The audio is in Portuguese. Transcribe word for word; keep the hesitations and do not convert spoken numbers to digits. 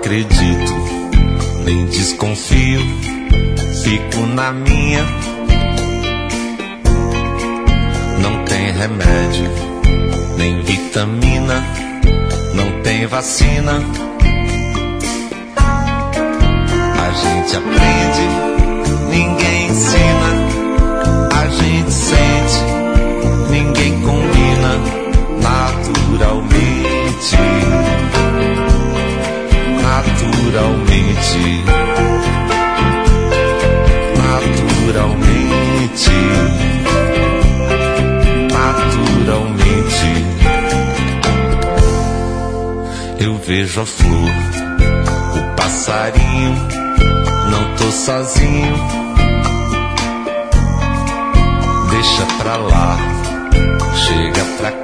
acredito, nem desconfio, fico na minha. Não tem remédio, nem vitamina, não tem vacina. A gente aprende, ninguém ensina. A gente sente, ninguém combina. Naturalmente, naturalmente, naturalmente, naturalmente. Eu vejo a flor, o passarinho, não tô sozinho. Deixa pra lá, chega pra cá.